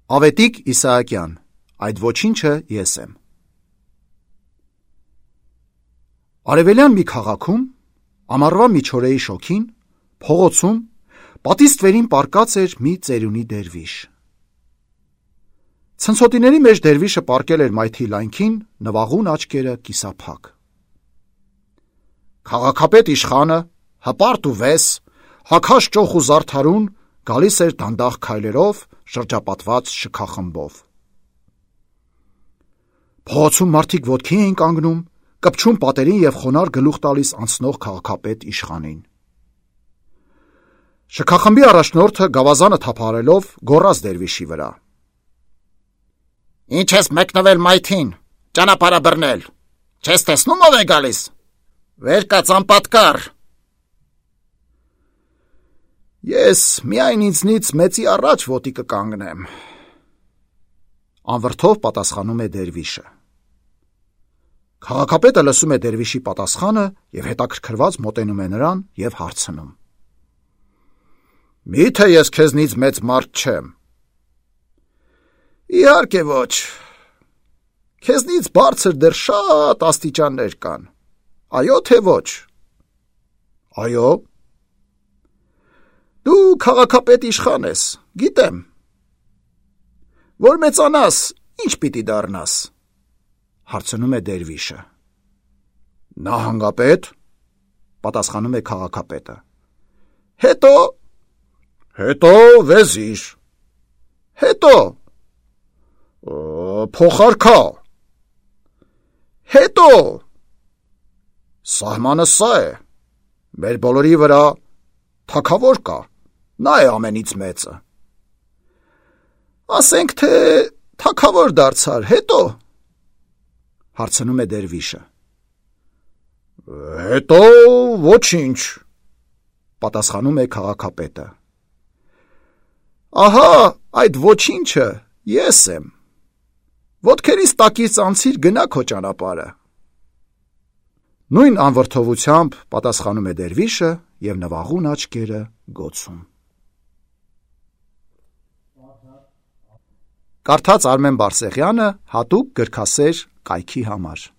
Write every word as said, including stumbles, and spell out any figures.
Ավետիք Իսահակյան, այդ ոչինչը ես եմ։ Արևելյան մի քաղաքում, ամառվա միջօրեի շոգին, փողոցում, պատի ստվերին պառկած էր մի ծերունի դերվիշ։ Ցնցոտիների մեջ դերվիշը պառկել էր մայթի լայնքին, նվաղուն աչքերը կիսափակ։ Քաղաքապետ իշխանը, հպարտ ու վես, հագհաշ ճոխ ու զարդարուն, գալիս էր դանդաղ քայլերով, շրջապատված շքախմբով։ Փողոցում մարդիկ ոտքի էին կանգնում, կպչում պատերին և խոնարհ գլուխ տալիս անցնող քաղաքապետ իշխանին։ Շքախմբի առաջնորդը գավազանը թափահարելով գոռաց դերվիշի վրա. «Ինչ ես մեկնվել մայթին, ճանապարհը բռնել, չես տեսնում ով է գալիս, վեր կաց անպատկառ»։ «Ես միայն ինձնից մեծի առաջ ոտի կկանգնեմ», անվրդով պատասխանում է դերվիշը։ Քաղաքապետը լսում է դերվիշի պատասխանը և հետաքրքրված մոտենում է նրան և հարցնում. «Մի՞թե ես քեզնից մեծ մարդ չեմ»։ «Իհարկե ոչ, քեզնից բարձր դեռ շատ աստիճաններ կան, այո թե ոչ»։ «Այո»։ «Դու քաղաքապետ իշխան ես, գիտեմ։ Որ մեծանաս, ի՞նչ պիտի դառնաս», հարցնում է դերվիշը։ «Նահանգապետ», պատասխանում է քաղաքապետը։ «Հետո»։ «Հետո վեզիր»։ «Հետո»։ «Փոխարքա»։ «Հետո»։ «Սահմանը սա է, մեր բոլորի վրա թագավոր կա, նա է ամենից մեծը»։ «Ասենք թե թագավոր դարձար, հետո»։ Հարցնում է դերվիշը։ «Հետո ոչինչ», պատասխանում է քաղաքապետը։ «Ահա այդ ոչինչը ես եմ, ոտքերիս տակից անցիր գնա քո ճանապարհը»։ Նույն անվրդովությամբ պատասխանում է դերվիշը և նվաղուն աչքերը գոցում։ Կարդաց Արմեն Բարսեղյանը հատուկ գրքասեր կայքի համար։